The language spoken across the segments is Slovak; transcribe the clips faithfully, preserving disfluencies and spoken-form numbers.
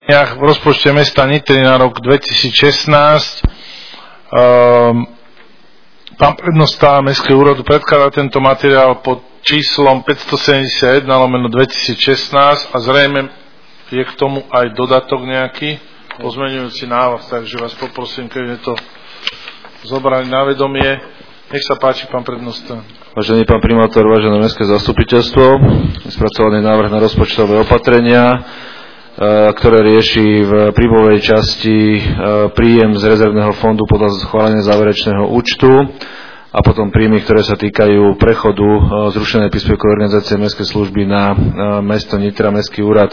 v rozpočte mesta Nitry na rok dvetisícšestnásť. Um, pán prednosta Mestského úradu predkladá tento materiál pod číslom päťstosedemdesiatjeden lomeno dvetisícšestnásť a zrejme je k tomu aj dodatok nejaký pozmeňujúci návrh, takže vás poprosím, keď je to zobrať na vedomie. Nech sa páči, pán prednosta. Vážený pán primátor, vážené mestské zastupiteľstvo, spracovaný návrh na rozpočtové opatrenia, ktoré rieši v príjmovej časti príjem z rezervného fondu podľa schválenia záverečného účtu a potom príjmy, ktoré sa týkajú prechodu zrušenej príspevkovej organizácie mestskej služby na mesto Nitra, Mestský úrad.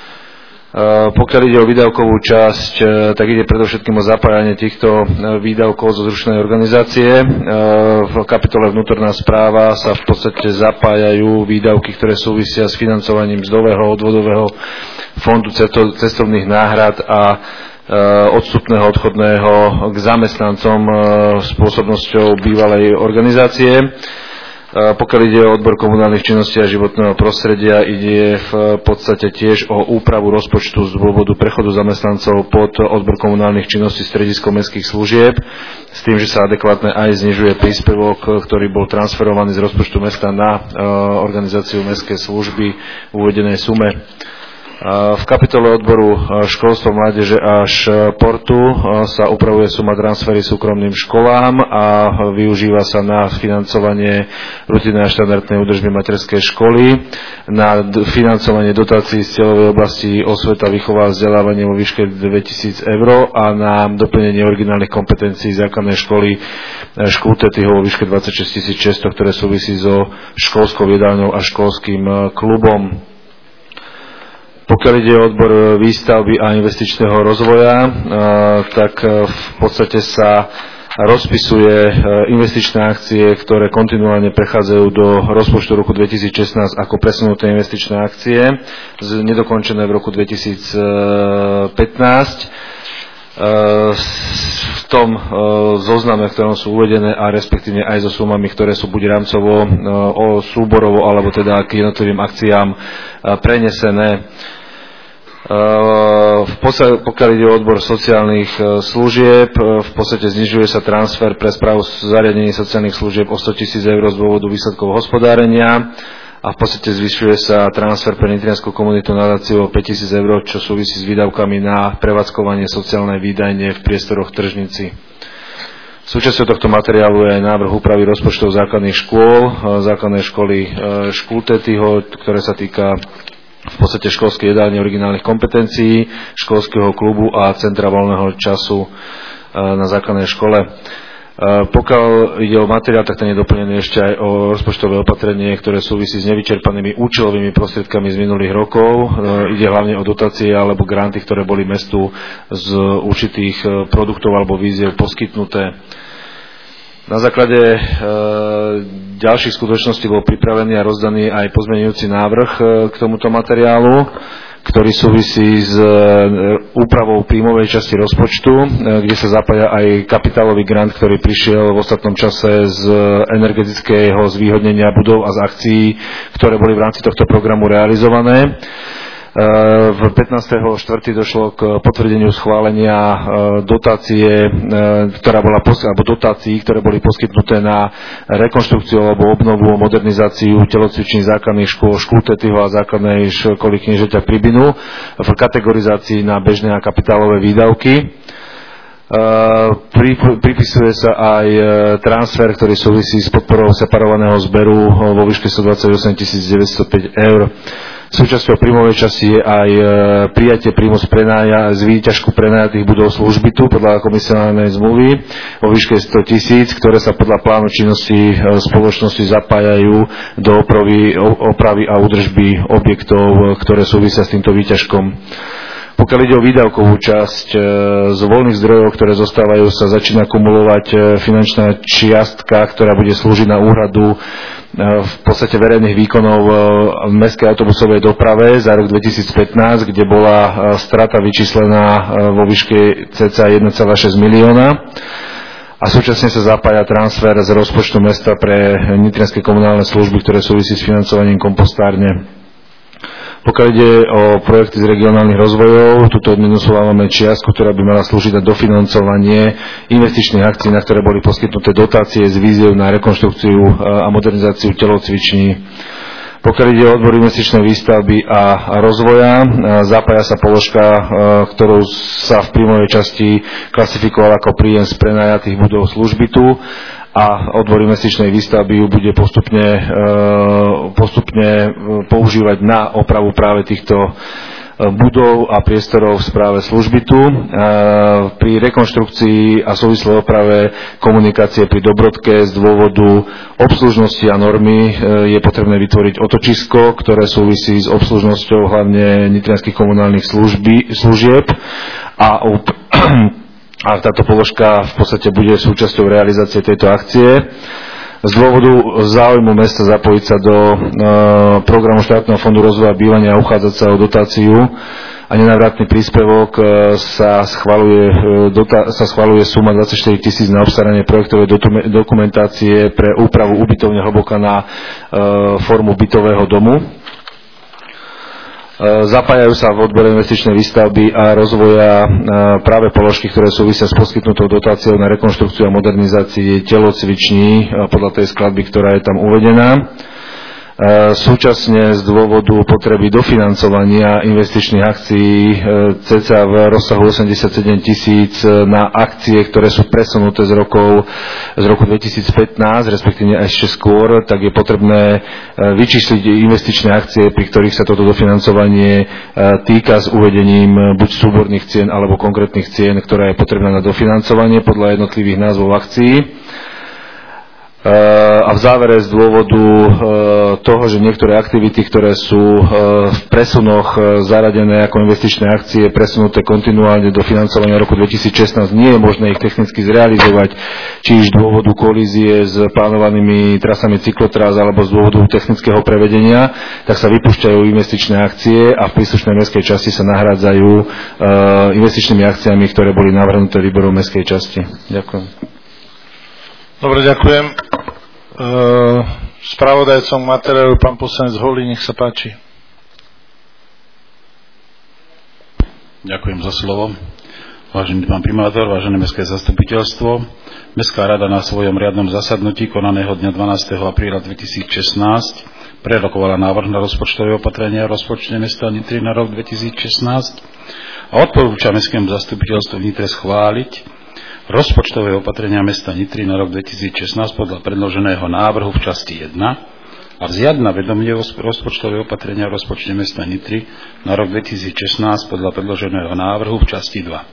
Pokiaľ ide o výdavkovú časť, tak ide predovšetkým o zapájanie týchto výdavkov zo zrušenej organizácie. V kapitole Vnútorná správa sa v podstate zapájajú výdavky, ktoré súvisia s financovaním mzdového odvodového fondu cestovných náhrad a odstupného odchodného k zamestnancom spôsobnosťou bývalej organizácie. Pokiaľ ide o odbor komunálnych činností a životného prostredia, ide v podstate tiež o úpravu rozpočtu z dôvodu prechodu zamestnancov pod odbor komunálnych činností stredisko mestských služieb, s tým, že sa adekvátne aj znižuje príspevok, ktorý bol transferovaný z rozpočtu mesta na organizáciu mestskej služby v uvedenej sume. V kapitole odboru školstvo, mládeže a športu sa upravuje suma transfery súkromným školám a využíva sa na financovanie rutinnej a štandardnej údržby materskej školy, na financovanie dotácií z cieľovej oblasti osveta, výchova a vzdelávanie vo výške dvetisíc eur a na doplnenie originálnych kompetencií základnej školy Škultetyho vo výške dvadsaťšesť tisíc šesťsto, ktoré súvisí so školskou jedálňou a školským klubom. Pokiaľ ide o odbor výstavby a investičného rozvoja, tak v podstate sa rozpisuje investičné akcie, ktoré kontinuálne prechádzajú do rozpočtu roku dvetisícšestnásť ako presunuté investičné akcie, nedokončené v roku dvetisícpätnásť. V tom zozname, v ktorom sú uvedené a respektívne aj so sumami, ktoré sú buď rámcovo, súborovo, alebo teda k jednotlivým akciám prenesené. V podstate, pokiaľ ide o odbor sociálnych služieb, v podstate znižuje sa transfer pre správu zariadení sociálnych služieb o sto tisíc eur z dôvodu výsledkov hospodárenia a v podstate zvyšuje sa transfer pre nitriansku komunitu nadáciu o päť tisíc eur, čo súvisí s výdavkami na prevádzkovanie sociálnej výdajne v priestoroch tržnici. Súčasťou tohto materiálu je aj návrh úpravy rozpočtov základných škôl, základnej školy Škultetyho, ktoré sa týka v podstate školskej jedálne originálnych kompetencií, školského klubu a centra voľného času na základnej škole. Pokiaľ ide o materiál, tak ten je doplnený ešte aj o rozpočtové opatrenie, ktoré súvisí s nevyčerpanými účelovými prostriedkami z minulých rokov. Ide hlavne o dotácie alebo granty, ktoré boli mestu z určitých produktov alebo výziev poskytnuté. Na základe e, ďalších skutočností bol pripravený a rozdaný aj pozmeňujúci návrh e, k tomuto materiálu, ktorý súvisí s e, úpravou príjmovej časti rozpočtu, e, kde sa zapája aj kapitálový grant, ktorý prišiel v ostatnom čase z energetického zvýhodnenia budov a z akcií, ktoré boli v rámci tohto programu realizované. V pätnásteho štvrtého došlo k potvrdeniu schválenia dotácie, ktorá bola alebo dotácií, ktoré boli poskytnuté na rekonštrukciu alebo obnovu a modernizáciu telocvičných základných škôl Škultetyho a základnej školy kniežaťa Pribinu v kategorizácii na bežné a kapitálové výdavky. Pripisuje sa aj transfer, ktorý súvisí s podporou separovaného zberu vo výške stodvadsaťosem tisíc deväťstopäť eur. Súčasťou príjmovej časti je aj prijatie príjmu z, prenája, z výťažku prenajatých budov službytu podľa komisionálnej zmluvy vo výške sto tisíc, ktoré sa podľa plánu činnosti spoločnosti zapájajú do opravy, opravy a údržby objektov, ktoré súvisia s týmto výťažkom. Pokiaľ ide o výdavkovú časť, z voľných zdrojov, ktoré zostávajú, sa začína kumulovať finančná čiastka, ktorá bude slúžiť na úhradu v podstate verejných výkonov v mestskej autobusovej doprave za rok dvetisícpätnásť, kde bola strata vyčíslená vo výške cca jeden celá šesť milióna. A súčasne sa zapája transfer z rozpočtu mesta pre nitrianske komunálne služby, ktoré súvisí s financovaním kompostárne. Pokiaľ ide o projekty z regionálnych rozvojov, tuto odminusovávame čiastku, ktorá by mala slúžiť na dofinancovanie investičných akcií, na ktoré boli poskytnuté dotácie z výziev na rekonštrukciu a modernizáciu telocviční. Pokiaľ ide o odbor investičnej výstavby a rozvoja, zapája sa položka, ktorou sa v príjmovej časti klasifikovala ako príjem z prenajatých budov službytu, a odbor investičnej výstavby ju bude postupne, postupne používať na opravu práve týchto budov a priestorov v správe službytu. Pri rekonštrukcii a súvislej oprave komunikácie pri Dobrodke z dôvodu obslužnosti a normy je potrebné vytvoriť otočisko, ktoré súvisí s obslužnosťou hlavne nitrianskych komunálnych služby, služieb a a táto položka v podstate bude súčasťou realizácie tejto akcie. Z dôvodu záujmu mesta zapojiť sa do e, programu štátneho fondu rozvoja bývania a uchádzať sa o dotáciu a nenávratný príspevok e, sa schvaľuje, e, dotá, sa schvaľuje suma dvadsaťštyri tisíc na obstaranie projektovej dokumentácie pre úpravu ubytovne Hlboká na e, formu bytového domu. Zapájajú sa v odbore investičnej výstavby a rozvoja práve položky, ktoré súvisia s poskytnutou dotáciou na rekonštrukciu a modernizácii telocviční podľa tej skladby, ktorá je tam uvedená. Súčasne z dôvodu potreby dofinancovania investičných akcií cca v rozsahu osemdesiatsedem tisíc na akcie, ktoré sú presunuté z rokov z roku dvetisícpätnásť, respektíve ešte skôr, tak je potrebné vyčísliť investičné akcie, pri ktorých sa toto dofinancovanie týka s uvedením buď súborných cien alebo konkrétnych cien, ktorá je potrebná na dofinancovanie podľa jednotlivých názvov akcií. A v závere z dôvodu toho, že niektoré aktivity, ktoré sú v presunoch zaradené ako investičné akcie, presunuté kontinuálne do financovania roku dvetisícšestnásť, nie je možné ich technicky zrealizovať, či z dôvodu kolízie s plánovanými trasami cyklotrás alebo z dôvodu technického prevedenia, tak sa vypúšťajú investičné akcie a v príslušnej mestskej časti sa nahrádzajú investičnými akciami, ktoré boli navrhnuté výborom mestskej časti. Ďakujem. Dobre, ďakujem. E, spravodajcom materiálu pán poslanec Holý, nech sa páči. Ďakujem za slovo. Vážený pán primátor, vážené mestské zastupiteľstvo, Mestská rada na svojom riadnom zasadnutí konaného dňa dvanásteho apríla dvetisícšestnásť prerokovala návrh na rozpočtové opatrenia v rozpočte mesta Nitry na rok dvetisícšestnásť a odporúča mestskému zastupiteľstvu v Nitre schváliť rozpočtové opatrenia mesta Nitry na rok dvetisícšestnásť podľa predloženého návrhu v časti jedna a vziať na vedomie rozpočtové opatrenia v rozpočte mesta Nitry na rok dvetisícšestnásť podľa predloženého návrhu v časti dva.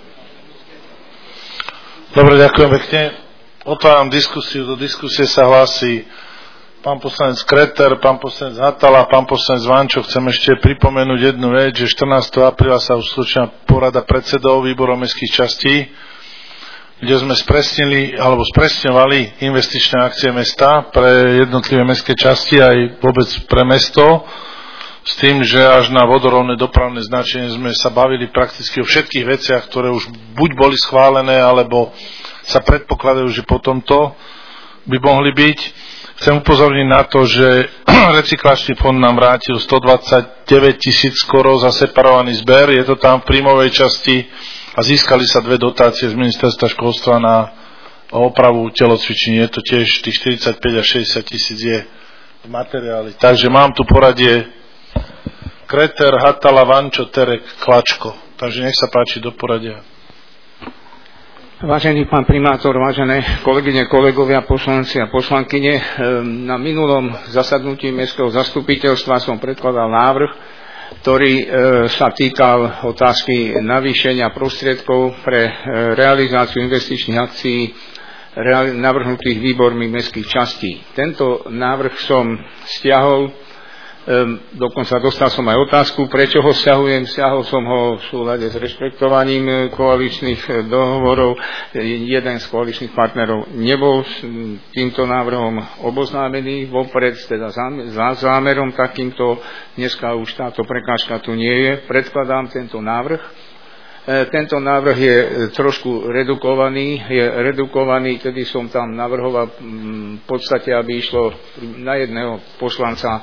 Dobre, ďakujem pekne. Otváram diskusiu. Do diskusie sa hlási pán poslanec Kreter, pán poslanec Hatala, pán poslanec Vančo. Chcem ešte pripomenúť jednu vec, že štrnásteho apríla sa uskutočnila porada predsedov výborov mestských častí, kde sme spresnili alebo spresňovali investičné akcie mesta pre jednotlivé mestské časti aj vôbec pre mesto, s tým, že až na vodorovné dopravné značenie sme sa bavili prakticky o všetkých veciach, ktoré už buď boli schválené, alebo sa predpokladajú, že po tomto by mohli byť. Chcem upozorniť na to, že recyklačný fond nám vrátil stodvadsaťdeväť tisíc skoro za separovaný zber, je to tam v príjmovej časti, a získali sa dve dotácie z ministerstva školstva na opravu telocviční. Je to tiež tých štyridsaťpäť až šesťdesiat tisíc je v materiáli. Takže mám tu poradie Kreter, Hatala, Vančo, Terek, Klačko. Takže nech sa páči do poradia. Vážený pán primátor, vážené kolegyne, kolegovia, poslanci a poslankyne, na minulom zasadnutí mestského zastupiteľstva som predkladal návrh, ktorý e, sa týkal otázky navýšenia prostriedkov pre e, realizáciu investičných akcií reali- navrhnutých výbormi mestských častí. Tento návrh som stiahol, e, dokonca dostal som aj otázku, prečo ho stiahujem. Stiahol som ho v súlade s rešpektovaním koaličných dohovorov. Jeden z koaličných partnerov nebol s týmto návrhom oboznámený vopred, teda za zámerom takýmto. Dneska už táto prekážka tu nie je. Predkladám tento návrh. E, tento návrh je trošku redukovaný. Je redukovaný, tedy som tam navrhoval v podstate, aby išlo na jedného poslanca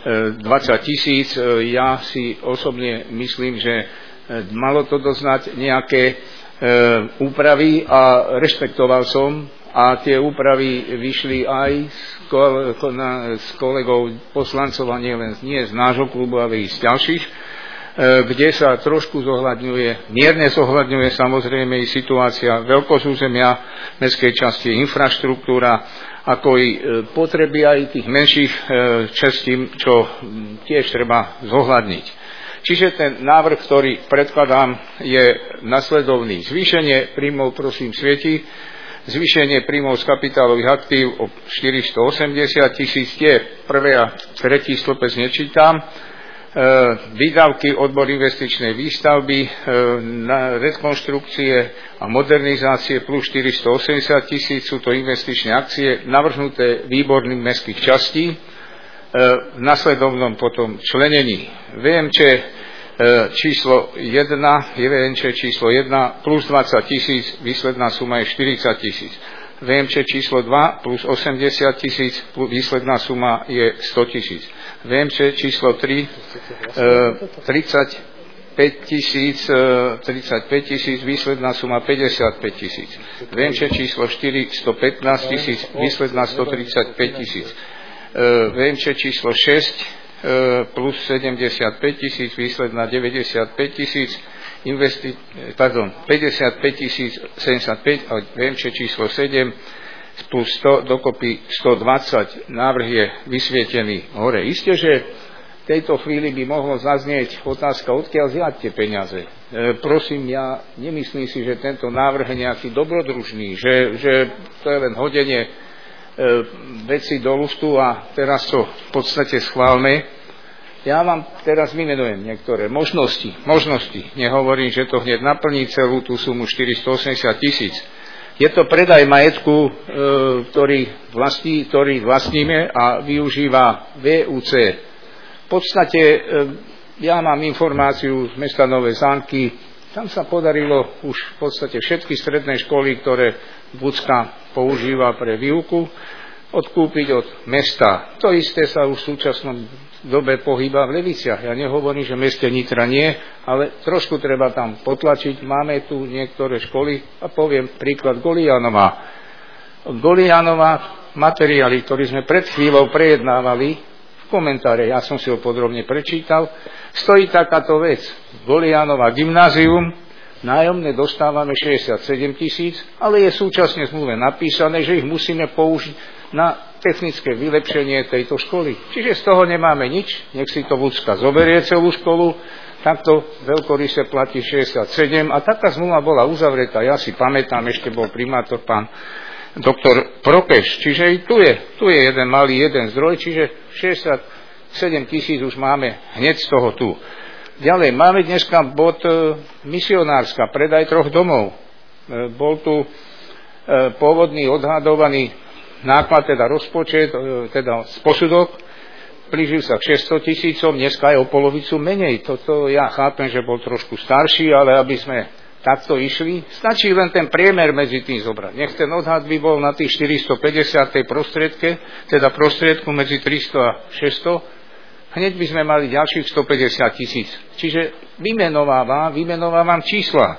dvadsať tisíc. Ja si osobne myslím, že malo to doznať nejaké úpravy a rešpektoval som a tie úpravy vyšli aj s kolegov poslancov a nie len nie z nášho klubu, ale i z ďalších, kde sa trošku zohľadňuje, mierne zohľadňuje samozrejme i situácia veľkosúzemia mestskej časti, infraštruktúra, ako i potreby aj tých menších častí, čo tiež treba zohľadniť. Čiže ten návrh, ktorý predkladám, je nasledovný. Zvýšenie príjmov, prosím, svieti, zvýšenie príjmov z kapitálových aktív o štyristoosemdesiat tisíc, tie prvé a tretí stĺpec nečítam. Výdavky odbor investičnej výstavby na rekonštrukcie a modernizácie plus štyristoosemdesiat tisíc, sú to investičné akcie navrhnuté výborných mestských častí v nasledovnom potom členení. vé em č číslo jeden, je vé em č číslo jeden plus dvadsať tisíc, výsledná suma je štyridsať tisíc. vé em č číslo dva plus osemdesiat tisíc, výsledná suma je sto tisíc. vé em č číslo tri tridsaťpäť tisíc, tridsaťpäť tisíc, výsledná suma päťdesiatpäť tisíc. vé em č číslo štyri stopätnásť tisíc, výsledná stotridsaťpäť tisíc. vé em č číslo šesť plus sedemdesiatpäť tisíc, výsledná deväťdesiatpäť tisíc, investi- pardon, päťdesiatpäť tisíc sedemdesiatpäť, a vé em č číslo sedem plus sto, dokopy stodvadsať. Návrh je vysvietený hore. Isté, že v tejto chvíli by mohlo zaznieť otázka, odkiaľ vziať tie peniaze. E, prosím, ja nemyslím si, že tento návrh je nejaký dobrodružný, že, že to je len hodenie veci do lustu a teraz to v podstate schválme. Ja vám teraz vymenujem niektoré možnosti. Možnosti. Nehovorím, že to hneď naplní celú tú sumu štyristoosemdesiat tisíc. Je to predaj majetku, ktorý, vlastní, ktorý vlastníme a využíva vé ú cé. V podstate ja mám informáciu z mesta Nové Zánky. Tam sa podarilo už v podstate všetky stredné školy, ktoré Bucka používa pre výuku, odkúpiť od mesta. To isté sa už v súčasnom dobe pohýba v Leviciach. Ja nehovorím, že v meste Nitra nie, ale trošku treba tam potlačiť. Máme tu niektoré školy a poviem príklad Golianova. Golianova materiály, ktorý sme pred chvíľou prejednávali v komentáre, ja som si ho podrobne prečítal, stojí takáto vec. Golianova gymnázium, nájomné dostávame šesťdesiatsedem tisíc, ale je súčasne v zmluve napísané, že ich musíme použiť na technické vylepšenie tejto školy. Čiže z toho nemáme nič, nech si to Bucka zoberie celú školu, takto veľkoryse platí šesťdesiatsedem a taká zmluva bola uzavretá. Ja si pamätám, ešte bol primátor pán doktor Prokeš, čiže i tu je, tu je jeden malý jeden zdroj, čiže šesťdesiatsedem tisíc už máme hneď z toho tu. Ďalej, máme dneska bod e, misionárska, predaj troch domov. E, bol tu e, pôvodný odhadovaný náklad, teda rozpočet, e, teda posudok, blížil sa k šesťsto tisícom, dneska je o polovicu menej. Toto ja chápem, že bol trošku starší, ale aby sme takto išli, stačí len ten priemer medzi tým zobrať. Nech ten odhad by bol na tých štyristopäťdesiat prostriedke, teda prostriedku medzi tristo a šesťsto, hneď by sme mali ďalších stopäťdesiat tisíc. Čiže vymenovávam, vymenovávam čísla. E,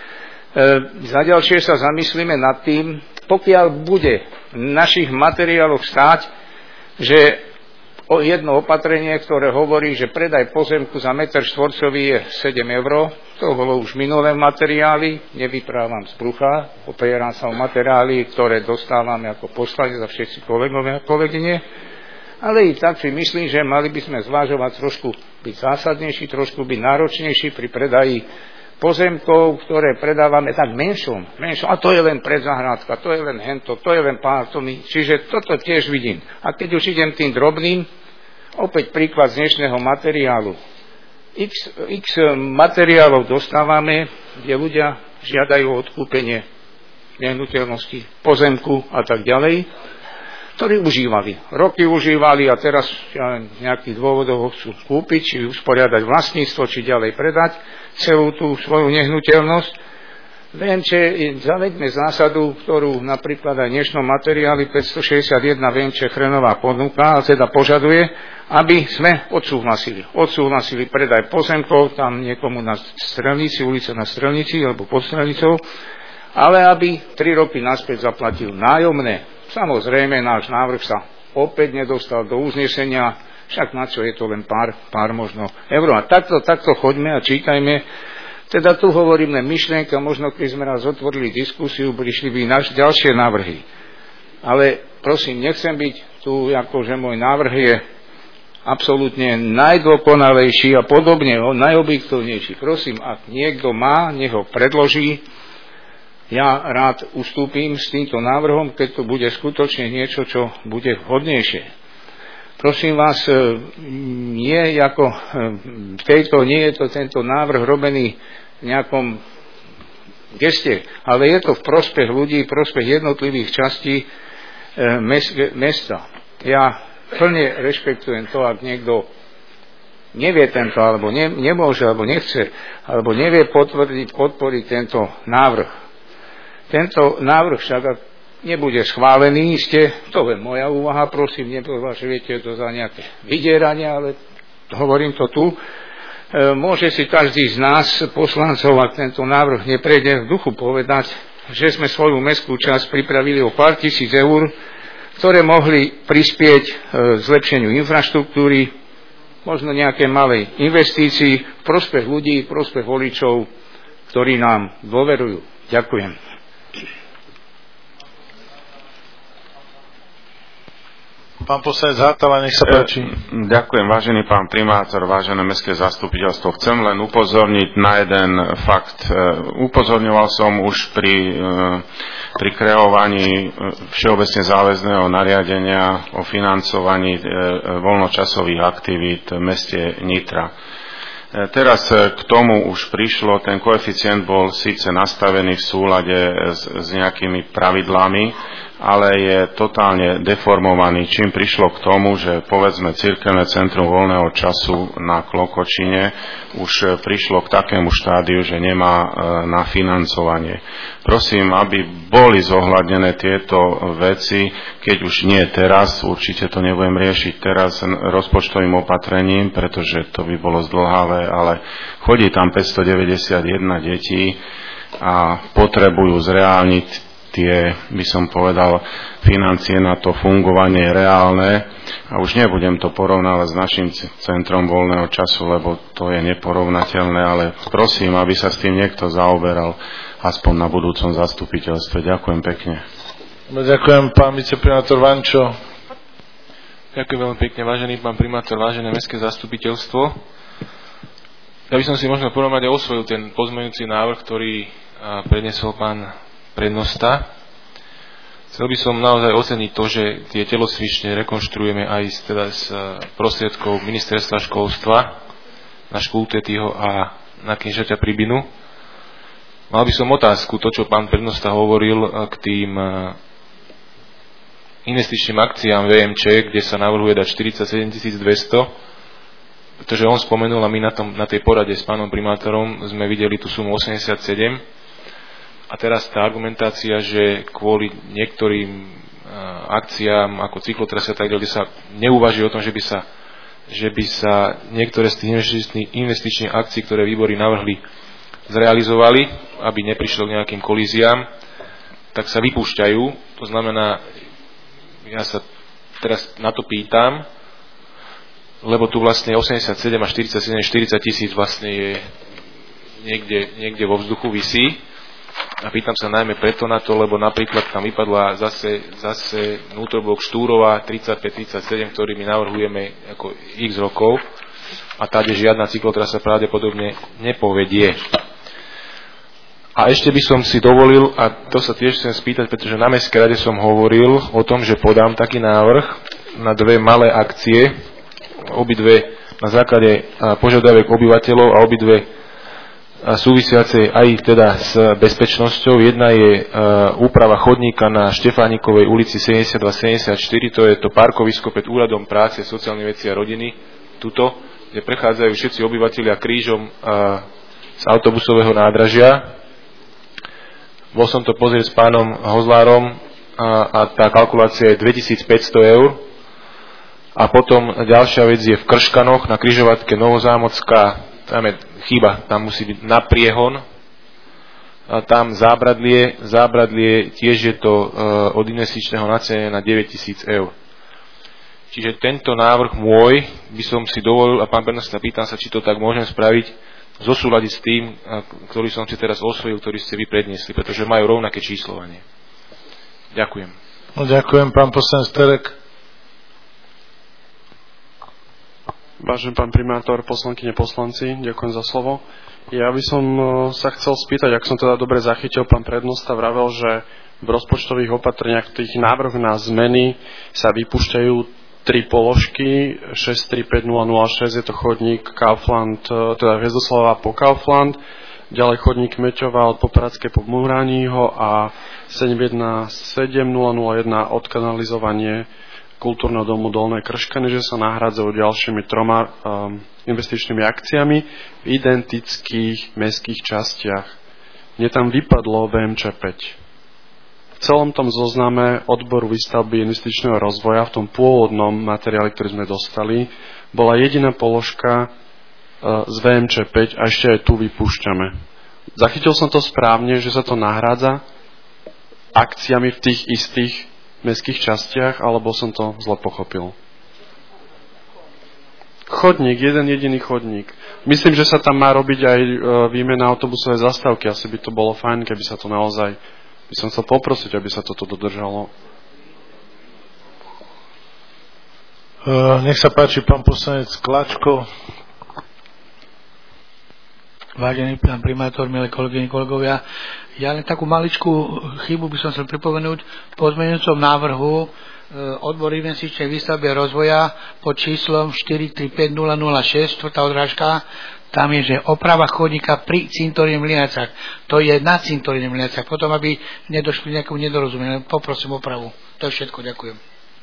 za ďalšie sa zamyslíme nad tým, pokiaľ bude v našich materiáloch stáť, že o jedno opatrenie, ktoré hovorí, že predaj pozemku za meter štvorcový je sedem eur, to bolo už minulé materiály, nevyprávam z brucha, opieram sa o materiály, ktoré dostávame ako poslanci za všetci kolegovia a kolegyne. Ale i tak si myslím, že mali by sme zvážovať trošku byť zásadnejší, trošku byť náročnejší pri predaji pozemkov, ktoré predávame tak menšom, menšom. A to je len predzahradka, to je len hento, to je len pár tomy. Čiže toto tiež vidím. A keď už idem tým drobným, opäť príklad z dnešného materiálu. X, x materiálov dostávame, kde ľudia žiadajú o odkúpenie nehnuteľnosti, pozemku a tak ďalej, ktorí užívali. Roky užívali a teraz ja, nejakých dôvodov chcú kúpiť, či usporiadať vlastníctvo, či ďalej predať celú tú svoju nehnuteľnosť. vé em čé, zaveďme zásadu, ktorú napríklad aj v dnešnom materiáli päťstošesťdesiatjeden vé em čé Chrenová ponúka, a teda požaduje, aby sme odsúhlasili. Odsúhlasili predaj pozemkov tam niekomu na Strelnici, ulica na Strelnici alebo pod Strelnicou, ale aby tri roky naspäť zaplatil nájomné. Samozrejme, náš návrh sa opäť nedostal do uznesenia, však na čo je to len pár, pár možno eur. A takto, takto choďme a čítajme. Teda tu hovorím len myšlienka, možno keď sme raz otvorili diskusiu, prišli by naš ďalšie návrhy. Ale prosím, nechcem byť tu, akože môj návrh je absolútne najdokonalejší a podobne, najobjektívnejší. Prosím, ak niekto má, nech ho predloží. Ja rád ustúpim s týmto návrhom, keď to bude skutočne niečo, čo bude vhodnejšie. Prosím vás, nie, ako, tejto, nie je to tento návrh robený v nejakom geste, ale je to v prospech ľudí, v prospech jednotlivých častí mesta. Ja plne rešpektujem to, ak niekto nevie tento, alebo ne, nemôže, alebo nechce, alebo nevie potvrdiť, podporiť tento návrh. Tento návrh však, ak nebude schválený, iste, to je moja úvaha, prosím, nepovažujete to za nejaké vydieranie, ale hovorím to tu. E, môže si každý z nás, poslancov, ak tento návrh neprejde, v duchu povedať, že sme svoju mestskú časť pripravili o pár tisíc eur, ktoré mohli prispieť e, zlepšeniu infraštruktúry, možno nejaké malej investícii, v prospech ľudí, v prospech voličov, ktorí nám dôverujú. Ďakujem. Pán poslanec Hatala, nech sa páči. Ďakujem, vážený pán primátor, vážené mestské zastupiteľstvo. Chcem len upozorniť na jeden fakt. Upozorňoval som už pri, pri kreovaní všeobecne záväzného nariadenia o financovaní voľnočasových aktivít v meste Nitra. Teraz k tomu už prišlo, ten koeficient bol síce nastavený v súlade s, s nejakými pravidlami, ale je totálne deformovaný, čím prišlo k tomu, že povedzme Cirkevné centrum voľného času na Klokočine už prišlo k takému štádiu, že nemá na financovanie. Prosím, aby boli zohľadnené tieto veci, keď už nie teraz, určite to nebudem riešiť teraz rozpočtovým opatrením, pretože to by bolo zdĺhavé, ale chodí tam päťstodeväťdesiatjeden detí a potrebujú zreálniť tie, by som povedal, financie na to fungovanie reálne. A už nebudem to porovnávať s našim centrom voľného času, lebo to je neporovnateľné, ale prosím, aby sa s tým niekto zaoberal aspoň na budúcom zastupiteľstve. Ďakujem pekne. Ďakujem, pán viceprimátor Vančo. Ďakujem veľmi pekne, vážený pán primátor, vážené mestské zastupiteľstvo. Ja by som si možno prvom rade osvojil ten pozmeňujúci návrh, ktorý prednesol pán prednosta. Chcel by som naozaj oceniť to, že tie telocvične rekonštruujeme aj z, teda z prostriedkov ministerstva školstva na Škultetýho a na Kniežaťa Pribinu. Mal by som otázku, to čo pán prednosta hovoril k tým investičným akciám vé em čé, kde sa navrhuje dať štyridsaťsedem tisíc dvesto, pretože on spomenul a my na, tom, na tej porade s pánom primátorom sme videli tú sumu osemdesiatsedem. A teraz tá argumentácia, že kvôli niektorým akciám ako cyklotrasa tak ďalej sa neuvažuje o tom, že by sa, že by sa niektoré z tých investičných akcií, ktoré výbory navrhli, zrealizovali, aby neprišlo k nejakým kolíziám, tak sa vypúšťajú. To znamená, ja sa teraz na to pýtam, lebo tu vlastne osemdesiatsedem a štyridsaťsedem, štyridsať tisíc vlastne je niekde, niekde vo vzduchu visí. A pýtam sa najmä preto na to, lebo napríklad tam vypadla zase, zase vnútroblok Štúrova tridsaťpäť tridsaťsedem, ktorý my navrhujeme ako x rokov a táde žiadna cyklotrasa pravdepodobne nepovedie. A ešte by som si dovolil, a to sa tiež chcem spýtať, pretože na mestskej rade som hovoril o tom, že podám taký návrh na dve malé akcie, obidve na základe požiadaviek obyvateľov a obidve súvisiace aj teda s bezpečnosťou. Jedna je uh, úprava chodníka na Štefánikovej ulici sedemdesiatdva sedemdesiatštyri, to je to parkovisko pred úradom práce, sociálnej veci a rodiny, tuto, kde prechádzajú všetci obyvatelia krížom uh, z autobusového nádražia. Bol som to pozrieť s pánom Hozlárom a, a tá kalkulácia je dvetisícpäťsto eur. A potom ďalšia vec je v Krškanoch na križovatke Novozámocká, tam je chyba, tam musí byť na priehon. A tam zábradlie, zábradlie tiež je to e, od investičného nacenenia na deväťtisíc eur. Čiže tento návrh môj by som si dovolil, a pán Bernasta, pýtam sa, či to tak môžem spraviť, zosúľadiť s tým, ktorý som si teraz osvojil, ktorý ste vy predniesli, pretože majú rovnaké číslovanie. Ďakujem. No, ďakujem, pán poslanec Terek. Vážený pán primátor, poslankyne, poslanci, ďakujem za slovo. Ja by som sa chcel spýtať, ak som teda dobre zachytil, pán prednosta vravel, že v rozpočtových opatreniach v tých návrhoch na zmeny sa vypúšťajú tri položky, šesť tri päť nula nula šesť, je to chodník Kaufland, teda Hviezdoslava po Kaufland, ďalej chodník Meťova od Popradskej po Muhraního a sedem jedna sedem nula nula jeden odkanalizovanie Kultúrneho domu Dolné Krškany, že sa nahrádzajú ďalšími troma um, investičnými akciami v identických mestských častiach. Mne tam vypadlo vé em č päť. V celom tom zozname odboru výstavby investičného rozvoja, v tom pôvodnom materiáli, ktorý sme dostali, bola jediná položka uh, z vé em č päť a ešte aj tu vypúšťame. Zachytil som to správne, že sa to nahrádza akciami v tých istých mestských častiach, alebo som to zle pochopil? Chodník, jeden jediný chodník. Myslím, že sa tam má robiť aj výmena autobusovej zastávky. Asi by to bolo fajn, keby sa to naozaj... By som chcel poprosiť, aby sa toto dodržalo. Uh, nech sa páči, pán poslanec Klačko. Vážený pán primátor, milé kolegyne, kolegovia, ja len takú maličkú chybu by som chcel pripomenúť v pozmeňujúcom návrhu e, odbor investičnej výstavby a rozvoja pod číslom štyri tri päť nula nula šesť, štvrtá odrážka, tam je, že oprava chodníka pri cintoríne v Mlynácach. To je na cintoríne v Mlynácach. Potom, aby nedošli nejakému nedorozumeniu, poprosím opravu. To je všetko, ďakujem.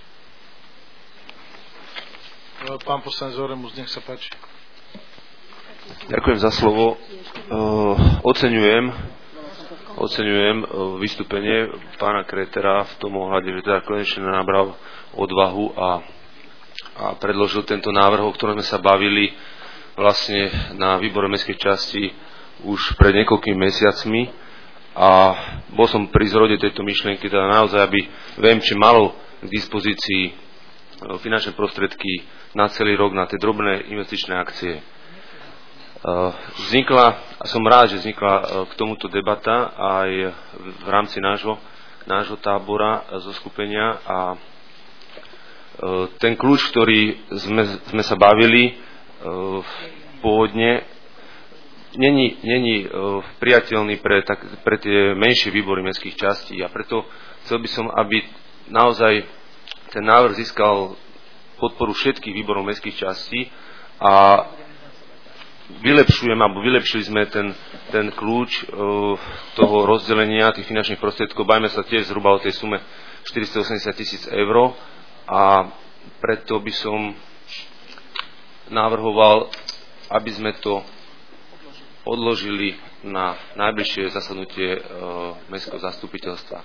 Pán poslanec Oremus, nech sa páči. Ďakujem za slovo. Uh, oceňujem, oceňujem uh, vystúpenie pána Kretera v tom ohľade, že teda konečne nabral odvahu a, a predložil tento návrh, o ktorom sme sa bavili vlastne na výbore mestskej časti už pred niekoľkými mesiacmi a bol som pri zrode tejto myšlienky, teda naozaj, aby viem, či malo k dispozícii uh, finančné prostriedky na celý rok na tie drobné investičné akcie. Uh, vznikla, a som rád, že vznikla uh, k tomuto debata aj v rámci nášho, nášho tábora uh, zo skupenia a uh, ten kľúč, ktorý sme, sme sa bavili uh, pôvodne, není, není uh, priateľný pre, tak, pre tie menšie výbory mestských častí a preto chcel by som, aby naozaj ten návrh získal podporu všetkých výborov mestských častí a vylepšujem, alebo vylepšili sme ten, ten kľúč uh, toho rozdelenia tých finančných prostriedkov. Bajme sa tiež zhruba o tej sume štyristoosemdesiat tisíc eur a preto by som navrhoval, aby sme to odložili na najbližšie zasadnutie uh, mestského zastupiteľstva.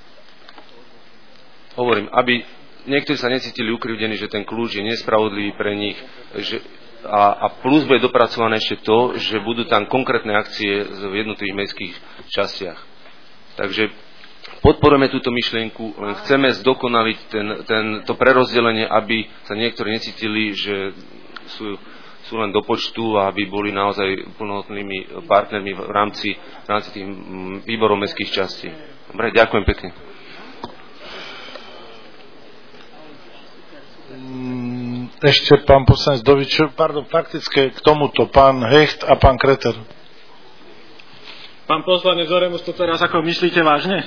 Hovorím, aby niektorí sa necítili ukrivdení, že ten kľúč je nespravodlivý pre nich, že A, a plus bude dopracované ešte to, že budú tam konkrétne akcie v jednotlivých mestských častiach. Takže podporujeme túto myšlienku, len chceme zdokonaliť ten, ten, to prerozdelenie, aby sa niektorí necítili, že sú, sú len do počtu a aby boli naozaj plnohodnotnými partnermi v rámci, v rámci tých výborov mestských častí. Dobre, ďakujem pekne. Ešte pán poslanec Dovič, pardon, faktické k tomuto, pán Hecht a pán Kreter. Pán poslanec Oremus, to teraz ako myslíte vážne?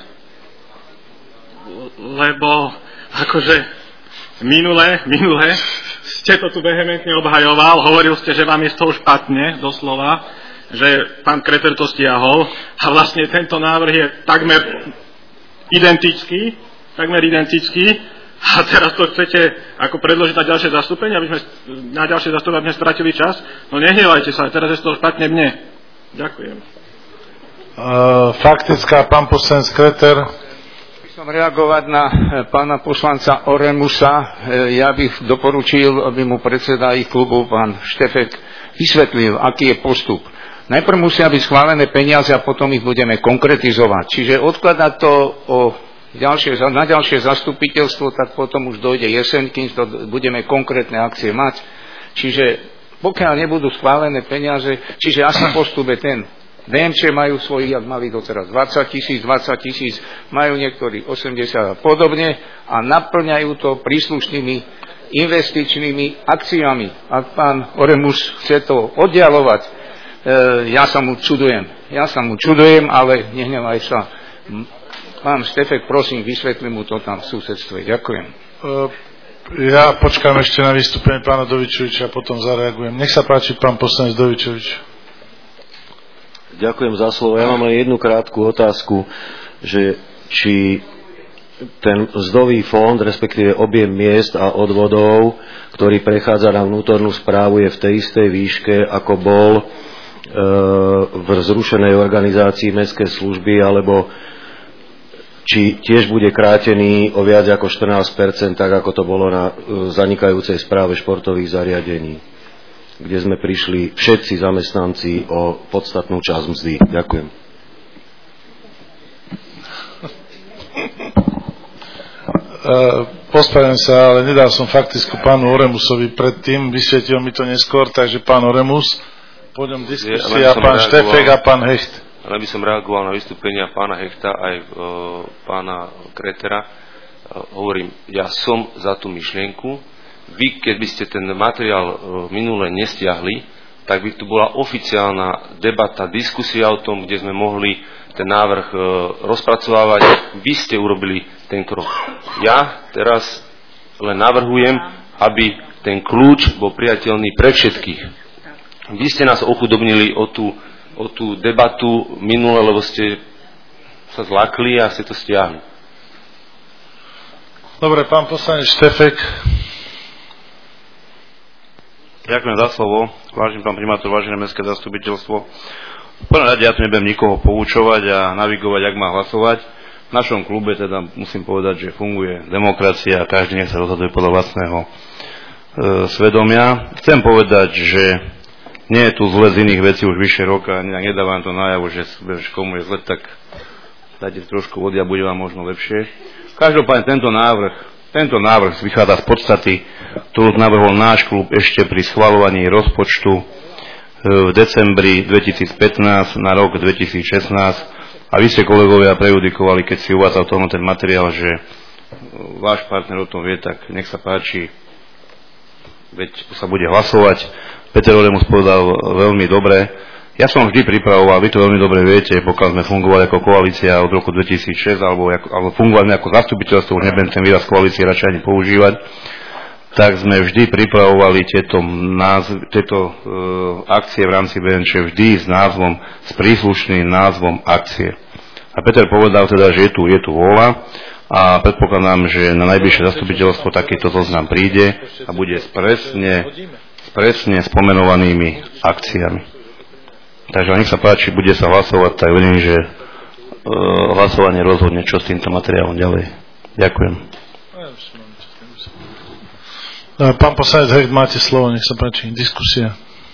Lebo akože minule, minule ste to tu vehementne obhajoval, hovoril ste, že vám je z toho špatne, doslova, že pán Kreter to stiahol a vlastne tento návrh je takmer identický, takmer identický. A teraz to chcete ako predložiť na ďalšie zastúpenie, aby sme na ďalšie zastúpenie aby sme stratili čas? No nehnevajte sa, teraz je z toho špatne mne. Ďakujem. Uh, Faktická, pán poslanec Kreter. Som reagovať na pána poslanca Oremusa. Ja bych doporučil, aby mu predseda ich klubu, pán Štefek, vysvetlil, aký je postup. Najprv musia byť schválené peniaze a potom ich budeme konkretizovať. Čiže odkladať to o ďalšie, na ďalšie zastupiteľstvo, tak potom už dojde jeseň, kým to budeme konkrétne akcie mať. Čiže pokiaľ nebudú schválené peniaze, čiže asi postup je ten. vé em čé majú svojich, jak mali doteraz, dvadsať tisíc, dvadsať tisíc, majú niektorí osemdesiat a podobne a naplňajú to príslušnými investičnými akciami. Ak pán Oremus chce to oddialovať, e, ja sa mu čudujem. Ja sa mu čudujem, ale nehnevaj sa. Pán Štefek, prosím, vysvetli mu to tam v susedstve. Ďakujem. Ja počkám ešte na vystúpenie pána Dovičoviča a potom zareagujem. Nech sa páči, pán poslanec Dovičovič. Ďakujem za slovo. Ja mám len jednu krátku otázku, že či ten mzdový fond, respektíve objem miest a odvodov, ktorý prechádza na vnútornú správu, je v tej istej výške, ako bol e, v zrušenej organizácii mestskej služby, alebo či tiež bude krátený o viac ako štrnásť percent, tak ako to bolo na e, zanikajúcej správe športových zariadení, kde sme prišli všetci zamestnanci o podstatnú časť mzdy. Ďakujem. Pospravedlňujem sa, ale nedal som faktickú pánu Oremusovi predtým, vysvetlil mi to neskôr, takže pán Oremus, poďom diskusia, pán Štefek a pán Hecht. Ale by som reagoval na vystúpenia pána Hechta aj e, pána Kretera. E, hovorím, ja som za tú myšlienku. Vy, keď by ste ten materiál e, minule nestiahli, tak by tu bola oficiálna debata, diskusia o tom, kde sme mohli ten návrh e, rozpracovávať. Vy ste urobili ten krok. Ja teraz len navrhujem, aby ten kľúč bol priateľný pre všetkých. Vy ste nás ochudobnili o tú, o tú debatu minule, lebo ste sa zlakli a ste to stiahli. Dobre, pán poslanec Štefek. Ďakujem za slovo. Vážený pán primátor, vážené mestské zastupiteľstvo. V prvom rade ja tu nebudem nikoho poučovať a navigovať, ak má hlasovať. V našom klube teda musím povedať, že funguje demokracia a každý nech sa rozhoduje podľa vlastného e, svedomia. Chcem povedať, že nie je tu zle z iných vecí už vyššie roka, nedávam to najavo, že, že komu je zle, tak dajte trošku vody a bude vám možno lepšie. Každopádne tento návrh, tento návrh vychádza z podstaty, ktorú navrhol náš klub ešte pri schvaľovaní rozpočtu v decembri dvetisícpätnásť na rok dvetisícšestnásť a vy ste, kolegovia, prejudikovali, keď si uvádzal tomu ten materiál, že váš partner o tom vie, tak nech sa páči, veď sa bude hlasovať. Peter Oremus povedal veľmi dobre. Ja som vždy pripravoval, vy to veľmi dobre viete, pokiaľ sme fungovali ako koalícia od roku dvetisícšesť, alebo, alebo fungovali ako zastupiteľstvo, už nebudem ten výraz koalície radšej ani používať, tak sme vždy pripravovali tieto, názv, tieto e, akcie v rámci bé en čé vždy s názvom, s príslušným názvom akcie. A Peter povedal teda, že je tu, je tu vôľa a predpokladám, že na najbližšie zastupiteľstvo takýto zoznam príde a bude s presne, s presne spomenovanými akciami. Takže nech sa páči, bude sa hlasovať, tak vedím, že e, hlasovanie rozhodne, čo s týmto materiálom ďalej. Ďakujem. Pán poslanec Hecht, máte slovo, nech sa páči. Diskusia.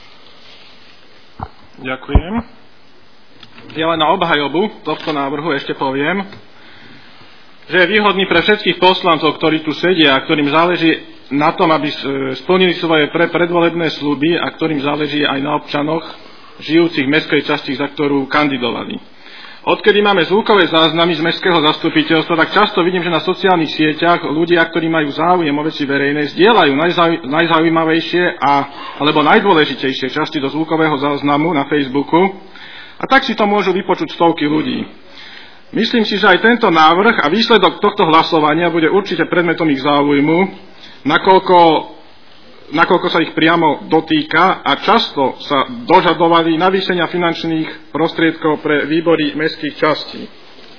Ďakujem. Ja len na obhajobu tohto návrhu ešte poviem, že je výhodný pre všetkých poslancov, ktorí tu sedia a ktorým záleží na tom, aby splnili svoje predvolebné sľuby a ktorým záleží aj na občanoch žijúcich v mestskej časti, za ktorú kandidovali. Odkedy máme zvukové záznamy z mestského zastupiteľstva, tak často vidím, že na sociálnych sieťach ľudia, ktorí majú záujem o veci verejné, zdieľajú najzau- najzaujímavejšie a, alebo najdôležitejšie časti do zvukového záznamu na Facebooku a tak si to môžu vypočuť stovky ľudí. Myslím si, že aj tento návrh a výsledok tohto hlasovania bude určite predmetom ich záujmu, nakoľko nakoľko sa ich priamo dotýka a často sa dožadovali navýšenia finančných prostriedkov pre výbory mestských častí.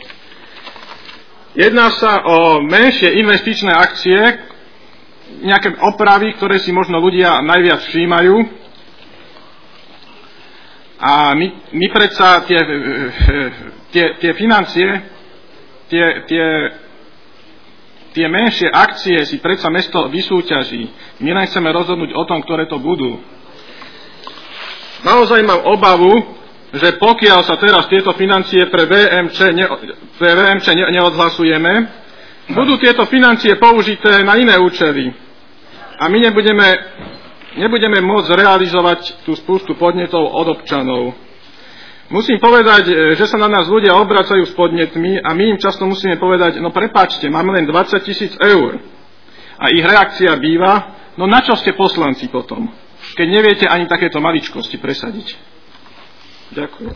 Jedná sa o menšie investičné akcie, nejaké opravy, ktoré si možno ľudia najviac všímajú. A my, my predsa tie, tie, tie financie, tie, tie, tie menšie akcie si predsa mesto vysúťaží. My len chceme rozhodnúť o tom, ktoré to budú. Naozaj mám obavu, že pokiaľ sa teraz tieto financie pre vé em čé, ne, pre vé em čé ne, neodhlasujeme, budú tieto financie použité na iné účely. A my nebudeme, nebudeme môcť realizovať tú spústu podnetov od občanov. Musím povedať, že sa na nás ľudia obracajú s podnetmi a my im často musíme povedať, no prepáčte, máme len dvadsať tisíc eur. A ich reakcia býva, no na čo ste poslanci potom, keď neviete ani takéto maličkosti presadiť. Ďakujem.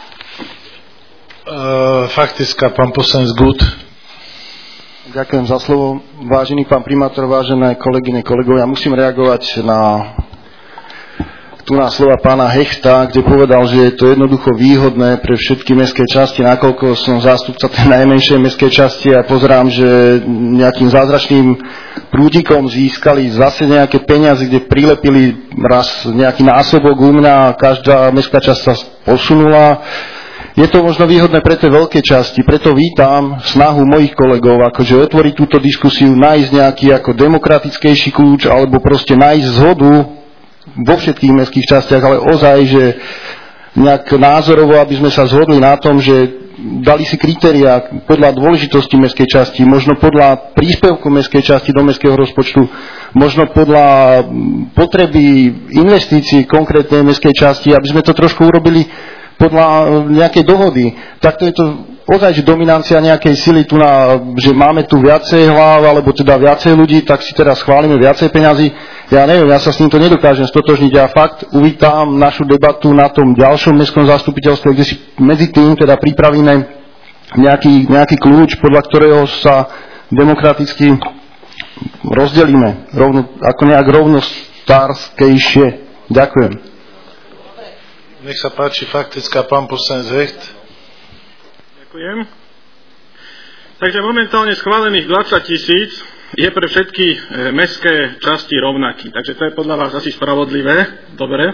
Uh, faktická, pán poslanec Gut. Ďakujem za slovo. Vážený pán primátor, vážené kolegyne, kolegovia, musím reagovať na tu na slova pána Hechta, kde povedal, že je to jednoducho výhodné pre všetky mestské časti, nakoľko som zástupca tej najmenšej mestskej časti a pozerám, že nejakým zázračným prúdikom získali zase nejaké peniaze, kde prilepili raz nejaký násobok u mňa a každá mestská časť sa posunula. Je to možno výhodné pre tie veľké časti, preto vítam snahu mojich kolegov, akože otvoriť túto diskusiu, nájsť nejaký ako demokratickejší kľúč, alebo proste nájsť zhodu vo všetkých mestských častiach, ale ozaj, že nejak názorovo, aby sme sa zhodli na tom, že dali si kritériá podľa dôležitosti mestskej časti, možno podľa príspevku mestskej časti do mestského rozpočtu, možno podľa potreby investícií konkrétnej mestskej časti, aby sme to trošku urobili podľa nejakej dohody. Takto je to ozaj, že dominancia nejakej sily tu na, že máme tu viacej hlav, alebo teda viacej ľudí, tak si teraz chválime viacej peňazí. Ja neviem, ja sa s týmto nedokážem stotožniť. Ja fakt uvítam našu debatu na tom ďalšom mestskom zastupiteľstve, kde si medzi tým teda pripravíme nejaký, nejaký kľúč, podľa ktorého sa demokraticky rozdelíme. Rovno, ako nejak rovnostárskejšie. Ďakujem. Nech sa páči faktická, pán poslanec Hecht. Ďakujem. Takže momentálne schválených dvadsať tisíc je pre všetky mestské časti rovnaký. Takže to je podľa vás asi spravodlivé. Dobre.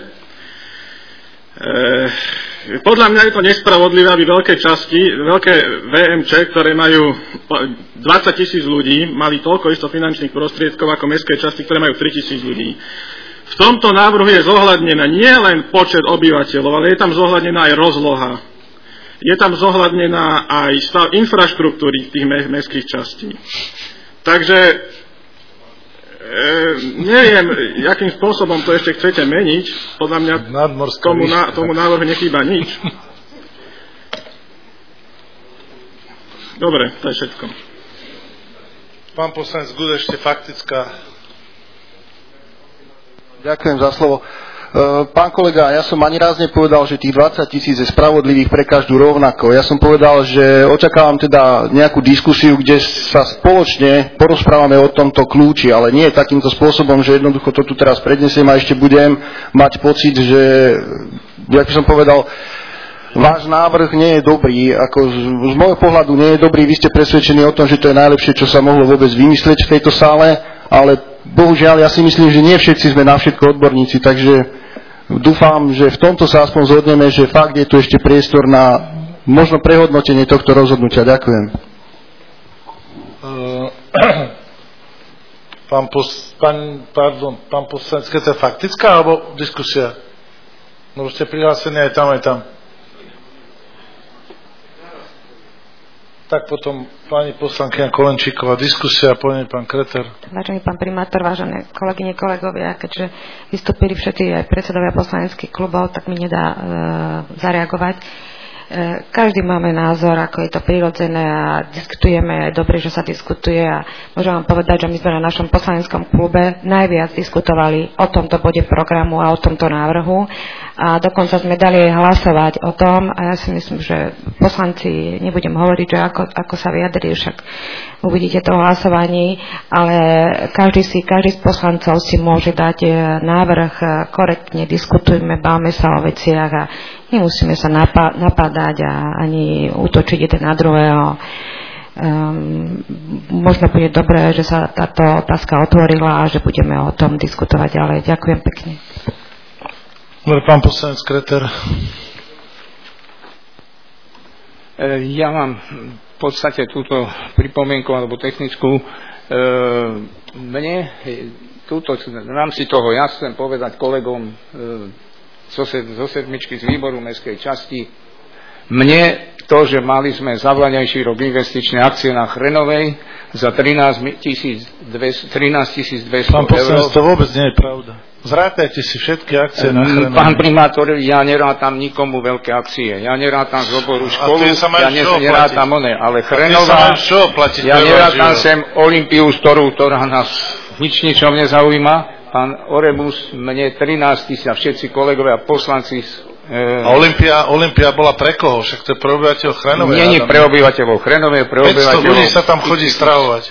E, podľa mňa je to nespravodlivé, aby veľké časti, veľké vé em čé, ktoré majú dvadsať tisíc ľudí, mali toľko isto finančných prostriedkov ako mestské časti, ktoré majú tri tisíc ľudí. V tomto návrhu je zohľadnená nie len počet obyvateľov, ale je tam zohľadnená aj rozloha. Je tam zohľadnená aj stav infraštruktúry tých mestských častí. Takže e, neviem, akým spôsobom to ešte chcete meniť. Podľa mňa tomu, na, tomu návrhu nechýba nič. Dobre, to je všetko. Pán poslanec Gud, ešte faktická. Ďakujem za slovo. Pán kolega, ja som ani raz nepovedal, že tých dvadsať tisíc je spravodlivých pre každú rovnako. Ja som povedal, že očakávam teda nejakú diskusiu, kde sa spoločne porozprávame o tomto kľúči, ale nie takýmto spôsobom, že jednoducho to tu teraz prednesiem a ešte budem mať pocit, že, jak som povedal, váš návrh nie je dobrý, ako z, z môjho pohľadu nie je dobrý, vy ste presvedčení o tom, že to je najlepšie, čo sa mohlo vôbec vymyslieť v tejto sále, ale bohužiaľ ja si myslím, že nie všetci sme na všetko odborníci, takže dúfam, že v tomto sa aspoň zhodneme, že fakt je tu ešte priestor na možno prehodnotenie tohto rozhodnutia. Ďakujem. Uh, pán, pos, pán, pardon, pán poslanec, keď to je faktická alebo diskusia? No už ste prihlásení aj tam, aj tam. Tak potom pani poslankyňa Kolenčíková, diskusia, po nej pán Kreter. Vážený pán primátor, vážené kolegyne, kolegovia, keďže vystúpili všetci aj predsedovia poslaneckých klubov, tak mi nedá e, zareagovať. E, každý máme názor, ako je to prirodzené a diskutujeme, je dobre, že sa diskutuje a môžem vám povedať, že my sme na našom poslaneckom klube najviac diskutovali o tomto bode programu a o tomto návrhu. A dokonca sme dali aj hlasovať o tom a ja si myslím, že poslanci, nebudem hovoriť, že ako, ako sa vyjadrí, však uvidíte to v hlasovaní, ale každý si, každý z poslancov si môže dať návrh, korektne diskutujme, báme sa o veciach a nemusíme sa napá- napádať a ani útočiť jeden na druhého. Um, možno bude dobré, že sa táto otázka otvorila a že budeme o tom diskutovať ďalej. Ďakujem pekne. Pán poslanec Kreter. Ja mám v podstate túto pripomienku alebo technickú. Mne túto, v rámci toho ja chcem povedať kolegom zo sedmičky z výboru mestskej časti, mne to, že mali sme za vlaňajší rok investičné akcie na Chrenovej za trinásť tisíc dvesto Pán poslanec, to vôbec nie je pravda. Zrátajte si všetky akcie na Chrenovej. Pán primátor, ja nerátam nikomu veľké akcie. Ja nerátam z oboru školu, ja ne, nerátam one, ale Chrenová, ja nerátam sem Olympiu, z ktorú, ktorá nás nič ničom nezaujíma. Pán Orebus, mne trinásť tisíc a všetci kolegovia poslanci. A Olympia, Olympia bola pre koho? Však to je pre obyvateľov Chrenovej. Nie, nie pre obyvateľov Chrenovej, pre obyvateľov. päťsto ľudí sa tam chodí stravovať.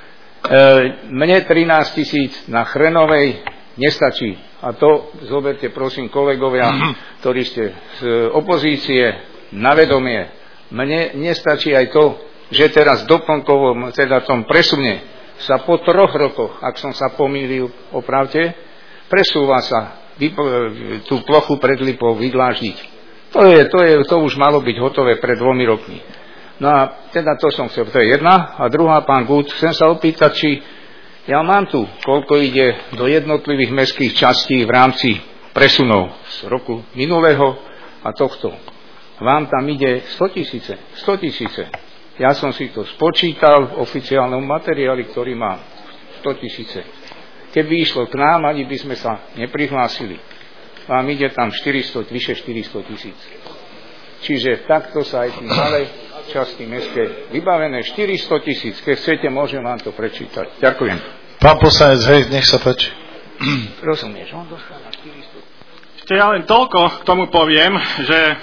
Mne trinásť tisíc na Chrenovej nestačí. A to zoberte prosím kolegovia, mm-hmm. ktorí ste z opozície, na vedomie. Mne nestačí aj to, že teraz doplnkovo, teda tom presune, sa po troch rokoch, ak som sa pomýlil, opravte, presúva sa tú plochu pred Lipou vydláždiť. To, je, to, je, to už malo byť hotové pred dvomi rokmi. No a teda to som chcel, to je jedna. A druhá, pán Gut, chcem sa opýtať, či ja mám tu, koľko ide do jednotlivých mestských častí v rámci presunov z roku minulého a tohto. Vám tam ide sto tisíce. sto tisíce. Ja som si to spočítal v oficiálnom materiáli, ktorý mám. sto tisíce. Keby išlo k nám, ani by sme sa neprihlásili. Vám ide tam štyristo, vyše štyristo tisíc. Čiže takto sa aj tým malej časti mestskej vybavené štyristo tisíc. Keď chcete, môžem vám to prečítať. Ďakujem. Pán poslanec, hej, nech sa páči. Rozumieš, on dostáva štyristo. Ešte ja len toľko k tomu poviem, že e,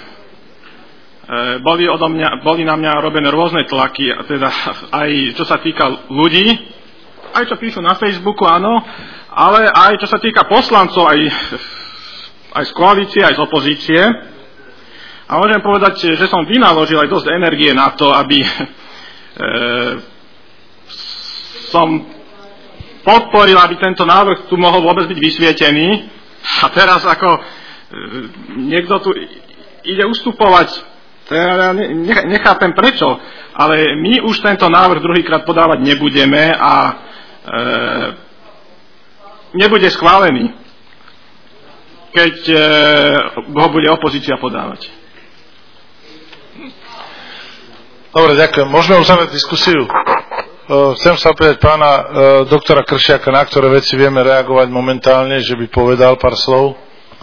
boli, odo mňa, boli na mňa robené rôzne tlaky, teda aj čo sa týka ľudí, aj čo píšu na Facebooku, áno, ale aj čo sa týka poslancov, aj, aj z koalície, aj z opozície. A môžem povedať, že som vynaložil aj dosť energie na to, aby e, som podporil, aby tento návrh tu mohol vôbec byť vysvietený. A teraz ako e, niekto tu ide ustupovať, ja nechápem prečo, ale my už tento návrh druhýkrát podávať nebudeme a e, nebude schválený, keď e, ho bude opozícia podávať. Dobre, ďakujem. Môžeme uzavrieť diskusiu. Chcem sa opýtať pána doktora Kršiaka, na ktoré veci vieme reagovať momentálne, že by povedal pár slov.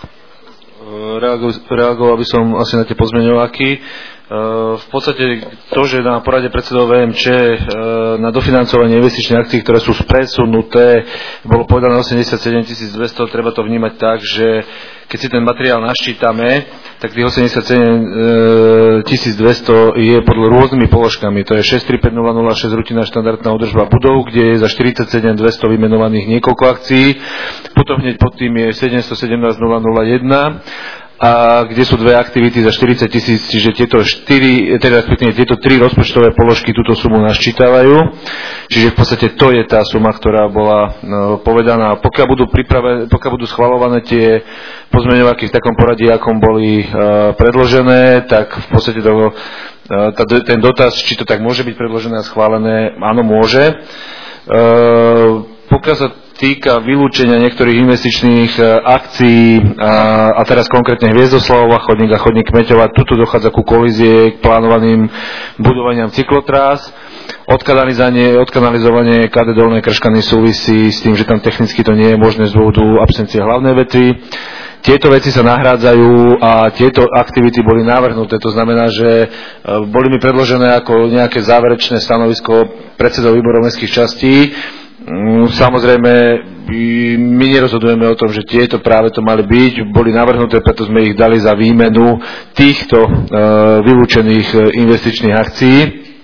Reagoval by som asi na tie pozmeňováky. V podstate to, že na porade predsedov vé em če na dofinancovanie investičných akcií, ktoré sú presunuté, bolo povedané osemdesiatsedem tisíc dvesto, treba to vnímať tak, že keď si ten materiál naščítame, tak tých osemdesiatsedem tisíc dvesto je pod rôznymi položkami. To je šesť tri päť nula nula šesť rutina štandardná údržba budov, kde je za štyridsaťsedem dvesto vymenovaných niekoľko akcií. Potom hneď pod tým je sedemstosedemnásť nula nula jeden, a kde sú dve aktivity za štyridsať tisíc, čiže tieto štyri, teda tieto tri rozpočtové položky túto sumu naščítavajú. Čiže v podstate to je tá suma, ktorá bola no, povedaná. Pokiaľ budú pripravené, pokiaľ budú schvaľované tie pozmeňováky v takom poradí, akom boli uh, predložené, tak v podstate to, uh, tá, ten dotaz, či to tak môže byť predložené a schválené, áno, môže. Uh, pokiaľ sa týka vylúčenia niektorých investičných akcií a, a teraz konkrétne Hviezdoslavova chodník a chodník Kmeťova, tuto dochádza ku kolízie k plánovaným budovaniam cyklotrás. Odkanalizovanie ká dé Dolné Krškany súvisí s tým, že tam technicky to nie je možné z dôvodu absencie hlavnej vetvy. Tieto veci sa nahrádzajú a tieto aktivity boli navrhnuté. To znamená, že boli mi predložené ako nejaké záverečné stanovisko predsedov výborov mestských častí. Samozrejme, my nerozhodujeme o tom, že tieto práve to mali byť, boli navrhnuté, preto sme ich dali za výmenu týchto uh, vylúčených investičných akcií.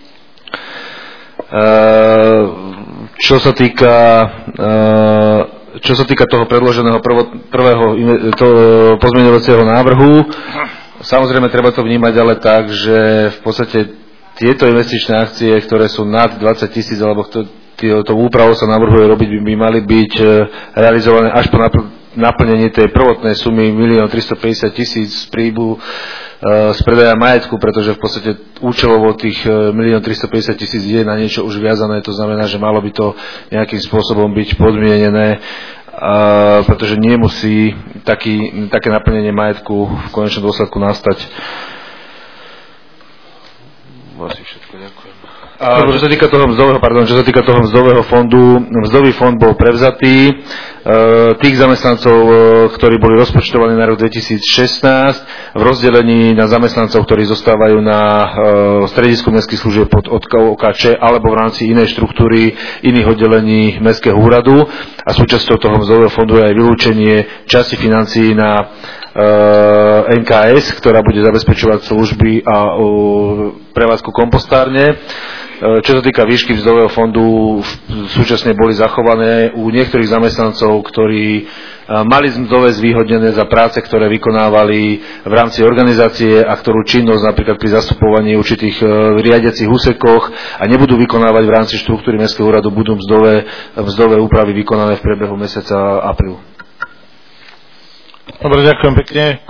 Uh, čo sa týka uh, čo sa týka toho predloženého prvo, prvého to, pozmeňovacieho návrhu, samozrejme treba to vnímať ale tak, že v podstate tieto investičné akcie, ktoré sú nad dvadsať tisíc alebo to tou úpravou sa navrhuje robiť, by, by mali byť realizované až po naplnenie tej prvotnej sumy milión tristopäťdesiat tisíc z príjmu z predaja majetku, pretože v podstate účelovo tých milión tristopäťdesiat tisíc je na niečo už viazané, to znamená, že malo by to nejakým spôsobom byť podmienené, pretože nemusí taký, také naplnenie majetku v konečnom dôsledku nastať. Asi všetko, ďakujem. A čo sa týka toho mzdového, pardon, čo sa týka toho mzdového fondu, mzdový fond bol prevzatý. E, tých zamestnancov, e, ktorí boli rozpočtovaní na rok dvetisícšestnásť, v rozdelení na zamestnancov, ktorí zostávajú na e, stredisku mestských služieb pod ó ká č alebo v rámci inej štruktúry, iných oddelení mestského úradu. A súčasťou toho mzdového fondu je aj vylúčenie časti financií na en ká es, ktorá bude zabezpečovať služby a uh, prevádzku kompostárne. Uh, čo sa týka výšky mzdového fondu, súčasne boli zachované u niektorých zamestnancov, ktorí uh, mali mzdové zvýhodnené za práce, ktoré vykonávali v rámci organizácie a ktorú činnosť napríklad pri zastupovaní určitých uh, riadiacich úsekoch a nebudú vykonávať v rámci štruktúry mestského úradu, budú mzdové, mzdové úpravy vykonané v priebehu mesiaca aprílu. Dobre, ďakujem pekne.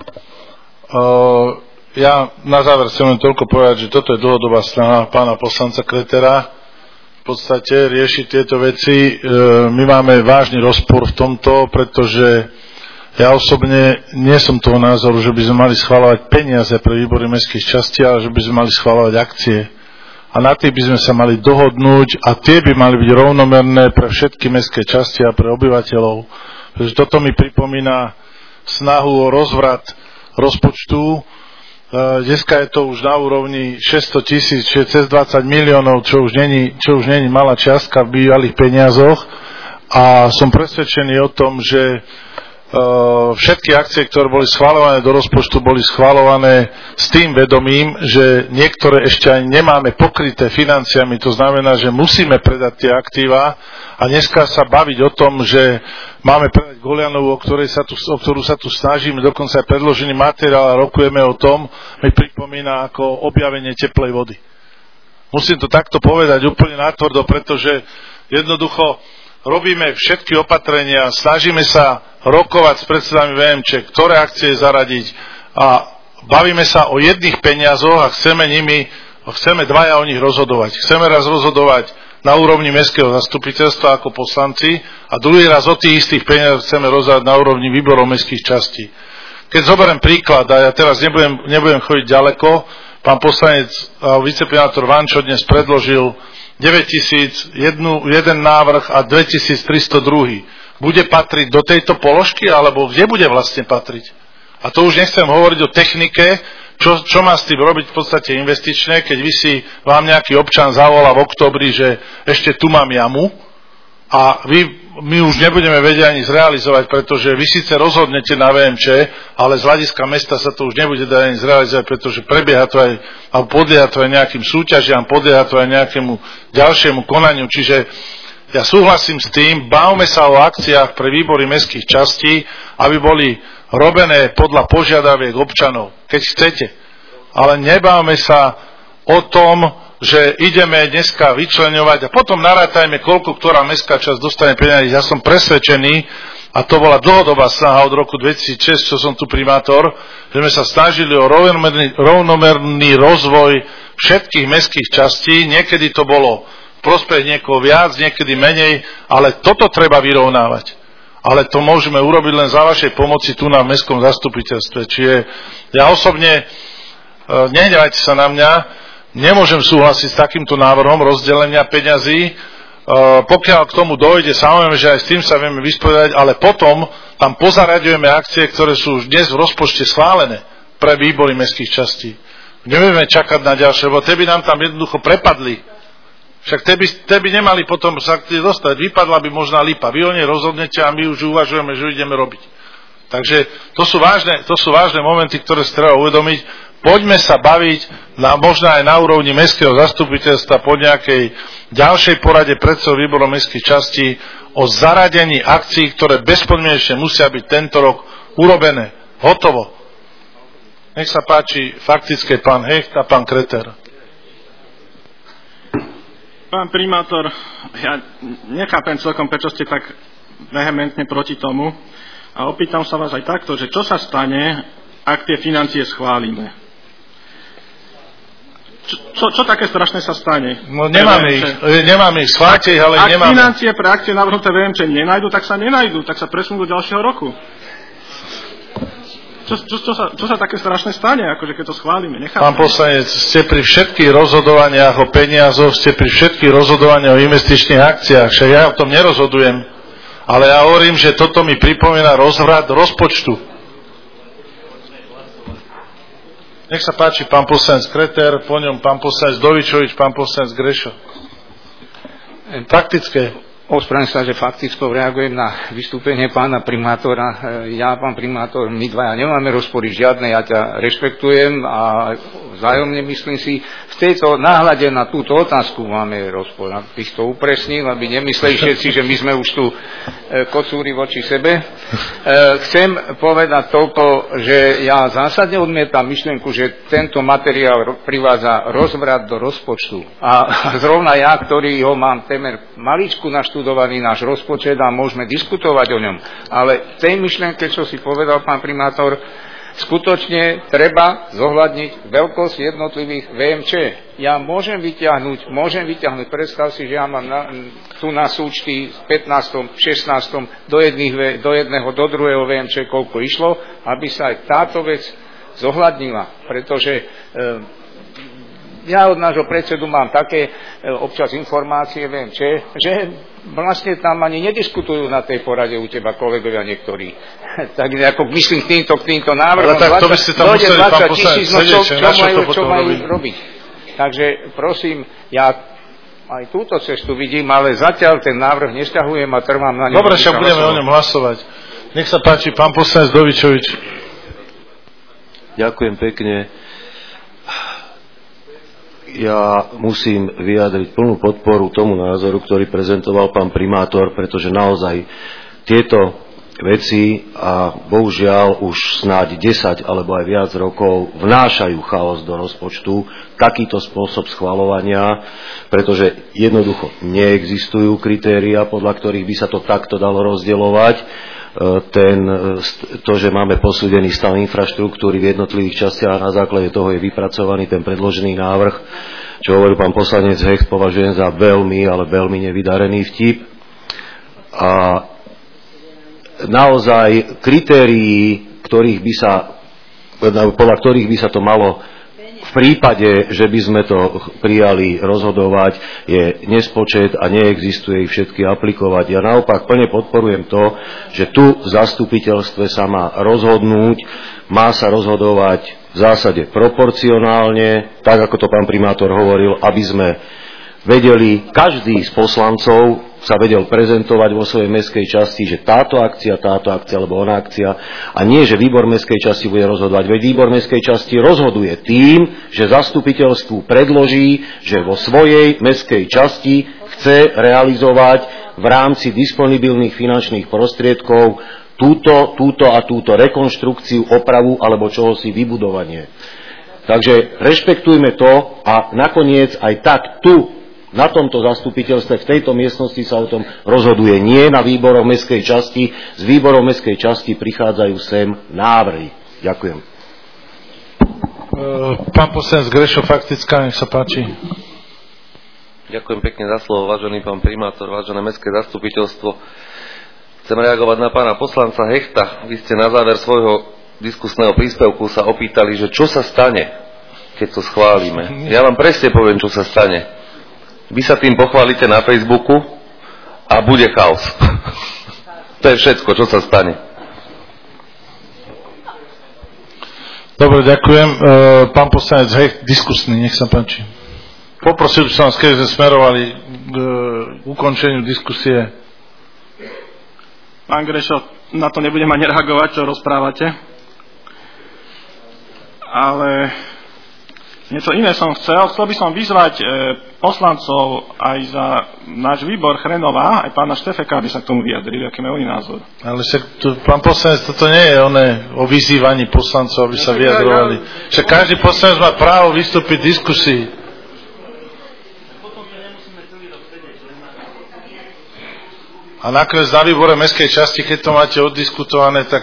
Uh, ja na záver chcem len toľko povedať, že toto je dlhodobá snaha pána poslanca Kretera. V podstate riešiť tieto veci. Uh, my máme vážny rozpor v tomto, pretože ja osobne nie som toho názoru, že by sme mali schvaľovať peniaze pre výbory mestských častí, ale že by sme mali schvaľovať akcie. A na tých by sme sa mali dohodnúť a tie by mali byť rovnomerné pre všetky mestské časti a pre obyvateľov. Pretože toto mi pripomína snahu o rozvrat rozpočtu. Dneska je to už na úrovni šesťsto tisíc, čiže cez dvadsať miliónov, čo už není, čo už není malá čiastka v bývalých peniazoch. A som presvedčený o tom, že všetky akcie, ktoré boli schvaľované do rozpočtu, boli schvaľované s tým vedomím, že niektoré ešte aj nemáme pokryté financiami. To znamená, že musíme predať tie aktíva a dneska sa baviť o tom, že máme predať Golianovu, o, ktorej sa tu, o ktorú sa tu snažíme, dokonca aj predložený materiál a rokujeme o tom, mi pripomína ako objavenie teplej vody. Musím to takto povedať úplne natvrdo, pretože jednoducho robíme všetky opatrenia, snažíme sa rokovať s predsedami vé em če, ktoré akcie zaradiť a bavíme sa o jedných peniazoch a chceme nimi, chceme dvaja o nich rozhodovať. Chceme raz rozhodovať na úrovni mestského zastupiteľstva ako poslanci a druhý raz o tých istých peniazoch chceme rozhodovať na úrovni výborov mestských častí. Keď zoberiem príklad, a ja teraz nebudem, nebudem chodiť ďaleko, pán poslanec a viceprimátor Vančo dnes predložil deväťtisíc jeden návrh a dvetisíctristo druhý. Bude patriť do tejto položky, alebo kde bude vlastne patriť? A to už nechcem hovoriť o technike, čo, čo má s tým robiť v podstate investičné, keď vy si, vám nejaký občan zavolá v októbri, že ešte tu mám jamu a vy, my už nebudeme vedieť ani zrealizovať, pretože vy síce rozhodnete na vé em če, ale z hľadiska mesta sa to už nebude dať ani zrealizovať, pretože prebieha to aj, alebo podlieha to aj nejakým súťažiam, podlieha to aj nejakému ďalšiemu konaniu, čiže ja súhlasím s tým, bavme sa o akciách pre výbory mestských častí, aby boli robené podľa požiadaviek občanov, keď chcete. Ale nebávme sa o tom, že ideme dneska vyčleňovať a potom narátajme, koľko ktorá mestská časť dostane peniazy. Ja som presvedčený, a to bola dlhodobá snaha od roku dvetisícšesť, čo som tu primátor, že sme sa snažili o rovnomerný, rovnomerný rozvoj všetkých mestských častí. Niekedy to bolo v prospech niekoho viac, niekedy menej, ale toto treba vyrovnávať. Ale to môžeme urobiť len za vašej pomoci tu na mestskom zastupiteľstve. Čiže ja osobne, nehnevajte sa na mňa, nemôžem súhlasiť s takýmto návrhom rozdelenia peňazí. Pokiaľ k tomu dojde, samozrejme, že aj s tým sa vieme vysporiadať, ale potom tam pozaraďujeme akcie, ktoré sú už dnes v rozpočte schválené pre výbory mestských častí. Nebudeme čakať na ďalšie, lebo tie by nám tam jednoducho prepadli. Však tie by, tie by nemali potom sa k dostať. Vypadla by možná lipa. Vy o nej rozhodnete a my už uvažujeme, že ideme robiť. Takže to sú vážne, to sú vážne momenty, ktoré si treba uvedomiť. Poďme sa baviť na, možno aj na úrovni mestského zastupiteľstva po nejakej ďalšej porade predsedov výborov mestských častí o zaradení akcií, ktoré bezpodmienečne musia byť tento rok urobené. Hotovo. Nech sa páči faktické pán Hecht a pán Kreter. Pán primátor, ja nechápem celkom, prečo ste tak vehementne proti tomu, A opýtam sa vás aj takto, že čo sa stane, ak tie financie schválime? Čo, čo, čo také strašné sa stane? No nemáme ich, nemáme ich, schváľte ich, ale ak nemáme. Ak financie pre akcie navrhnuté vé em č nenajdu, tak sa nenajdu, tak sa presunú do ďalšieho roku. Čo, čo, čo, sa, čo sa také strašné stane, akože keď to schválime? Nechápem. Pán poslanec, ste pri všetkých rozhodovaniach o peniazoch, ste pri všetkých rozhodovaniach o investičných akciách, však ja o tom nerozhodujem, ale ja hovorím, že toto mi pripomína rozvrat rozpočtu. Nech sa páči, pán poslanec Kreter, po ňom pán poslanec Dovičovič, pán poslanec Grešo. Faktické. Ospravedlňujem sa, že faktickou reagujem na vystúpenie pána primátora. Ja, pán primátor, my dvaja nemáme rozpory žiadne, ja ťa rešpektujem a vzájomne myslím si, v tejto náhľade na túto otázku máme rozpor. Ty si to upresnil, aby nemysleli všetci, že my sme už tu kocúri voči sebe. Chcem povedať toľko, že ja zásadne odmietam myšlienku, že tento materiál privádza rozvrat do rozpočtu. A zrovna ja, ktorý ho mám temer maličku naštudovaný náš rozpočet a môžeme diskutovať o ňom. Ale tej myšlienke, čo si povedal pán primátor, skutočne treba zohľadniť veľkosť jednotlivých vé em č. Ja môžem vyťahnuť, môžem vyťahnuť, predstav si, že ja mám na, tu na súčty v pätnástom, šestnástom do, jedných, do jedného, do druhého vé em č, koľko išlo, aby sa aj táto vec zohľadnila. Pretože e, ja od nášho predsedu mám také e, občas informácie, vé em č, že vlastne tam ani nediskutujú na tej porade u teba kolegovia niektorí. Tak ako myslím k týmto, k týmto návrhom. Ale tak to by ste tam museli, pán poslanec, sedieť, čo, čo majú, čo majú robiť. Takže prosím, ja aj túto cestu vidím, ale zatiaľ ten návrh nesťahujem a trvám na ňom. Dobre, však budeme o ňom hlasovať. Nech sa páči, pán poslanec Dovičovič. Ďakujem pekne. Ja musím vyjadriť plnú podporu tomu názoru, ktorý prezentoval pán primátor, pretože naozaj tieto veci a bohužiaľ už snáď desať alebo aj viac rokov vnášajú chaos do rozpočtu, takýto spôsob schvaľovania, pretože jednoducho neexistujú kritéria, podľa ktorých by sa to takto dalo rozdeľovať. Ten, to, že máme posúdený stav infraštruktúry v jednotlivých častiach a na základe toho je vypracovaný ten predložený návrh, čo hovorí pán poslanec Hecht, považujem za veľmi, ale veľmi nevydarený vtip. A naozaj kritérií, ktorých by sa, podľa ktorých by sa to malo v prípade, že by sme to prijali rozhodovať, je nespočet a neexistuje ich všetky aplikovať. Ja naopak plne podporujem to, že tu v zastupiteľstve sa má rozhodnúť, má sa rozhodovať v zásade proporcionálne, tak ako to pán primátor hovoril, aby sme vedeli, každý z poslancov sa vedel prezentovať vo svojej mestskej časti, že táto akcia, táto akcia alebo ona akcia, a nie, že výbor mestskej časti bude rozhodovať. Veď výbor mestskej časti rozhoduje tým, že zastupiteľstvu predloží, že vo svojej mestskej časti chce realizovať v rámci disponibilných finančných prostriedkov túto, túto a túto rekonštrukciu, opravu alebo čohosi vybudovanie. Takže rešpektujme to a nakoniec aj tak tu na tomto zastupiteľstve, v tejto miestnosti sa o tom rozhoduje. Nie na výboroch mestskej časti. Z výborov mestskej časti prichádzajú sem návrhy. Ďakujem. Pán poslanec Grešo, faktická, nech sa páči. Ďakujem pekne za slovo, vážený pán primátor, vážené mestské zastupiteľstvo. Chcem reagovať na pána poslanca Hechta. Vy ste na záver svojho diskusného príspevku sa opýtali, že čo sa stane, keď to schválime. Ja vám presne poviem, čo sa stane. Vy sa tým pochválite na Facebooku a bude chaos. To je všetko, čo sa stane. Dobre, ďakujem. Pán poslanec Hecht, diskusný, nech sa páči. Poprosil by som vás, keď sme smerovali k ukončeniu diskusie. Pán Grešo, na to nebudem ani reagovať, čo rozprávate. Ale niečo iné som chcel. Chcel by som vyzvať e, poslancov aj za náš výbor Chrenová, aj pána Štefeka, aby sa k tomu vyjadrili, aký majú oni názor. Ale však tu, pán poslanec, toto nie je oné o vyzývaní poslancov, aby sa vyjadrovali. Však každý poslanec má právo vystúpiť v diskusii. A nakoniec na výbore mestskej časti, keď to máte oddiskutované, tak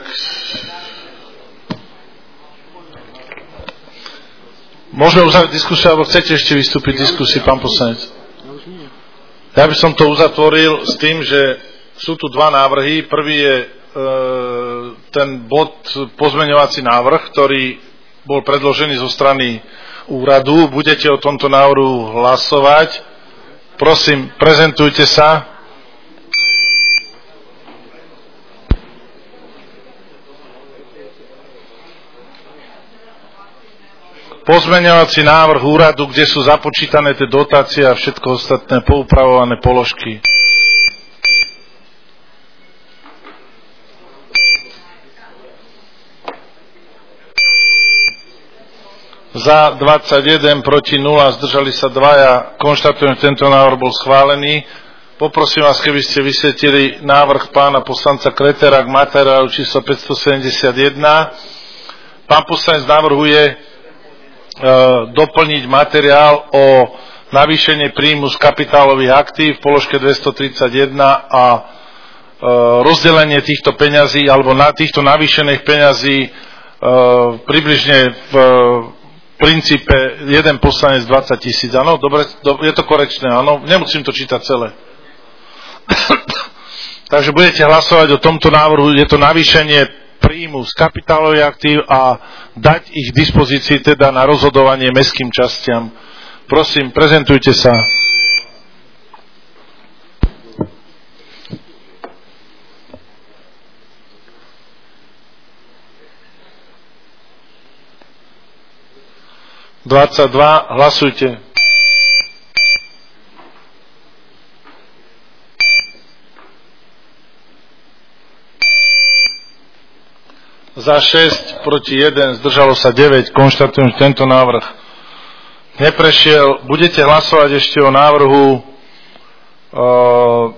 môžeme uzavrieť diskusiu, alebo chcete ešte vystúpiť v diskusii, pán poslanec? Ja by som to uzatvoril s tým, že sú tu dva návrhy. Prvý je e, ten bod pozmeňovací návrh, ktorý bol predložený zo strany úradu. Budete o tomto návrhu hlasovať. Prosím, prezentujte sa. Pozmeňovací návrh úradu, kde sú započítané tie dotácie a všetko ostatné poupravované položky. Za dvadsaťjeden, proti nula, zdržali sa dvaja. Konštatujem, že tento návrh bol schválený. Poprosím vás, keby ste vysvetlili návrh pána poslanca Kretera k materiálu číslo päťstosedemdesiatjeden. Pán poslanec navrhuje doplniť materiál o navýšenie príjmu z kapitálových aktív v položke dvestotridsaťjeden a rozdelenie týchto peňazí alebo na týchto navýšených peňazí približne v princípe jeden poslanec dvadsať tisíc. Áno, dobre, je to korektné, áno, nemusím to čítať celé. Takže budete hlasovať o tomto návrhu, je to navýšenie príjmu z kapitálových aktív a dať ich k dispozícii teda na rozhodovanie mestským častiam. Prosím, prezentujte sa. dvadsaťdva, hlasujte. Za šesť, proti jeden, zdržalo sa deväť. Konštatujem, že tento návrh neprešiel. Budete hlasovať ešte o návrhu uh,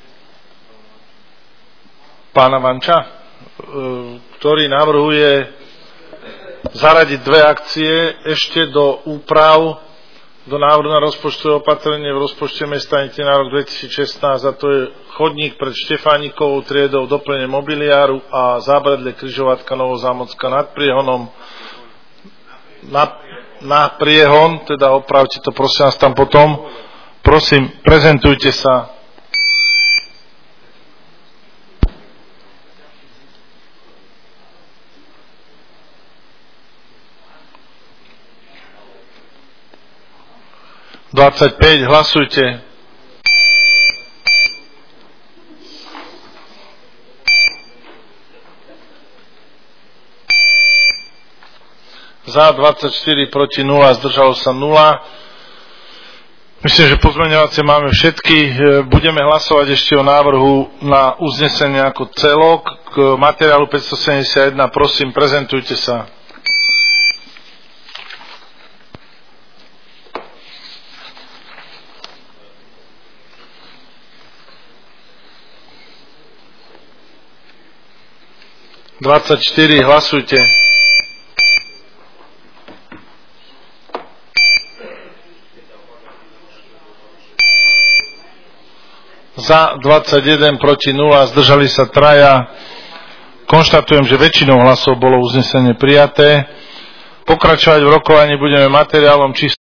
pána Vanča, uh, ktorý navrhuje zaradiť dve akcie ešte do úprav do návrhu na rozpočtové opatrenie v rozpočte mesta Nitre na rok dvetisícšestnásť, a to je chodník pred Štefánikovou triedou, doplnenie mobiliáru a zábradlie križovatka Novozámocka nad Priehonom. Na, na Priehon, teda opravte to prosím vás tam potom. Prosím, prezentujte sa. dvadsaťpäť, hlasujte. Za dvadsaťštyri, proti nula, zdržalo sa nula. Myslím, že pozmeňovacie máme všetky. Budeme hlasovať ešte o návrhu na uznesenie ako celok k materiálu päťstosedemdesiatjeden. Prosím, prezentujte sa. dvadsaťštyri, hlasujte. Za dvadsaťjeden, proti nula, zdržali sa traja. Konštatujem, že väčšinou hlasov bolo uznesenie prijaté. Pokračovať v rokovaní budeme materiálom číslo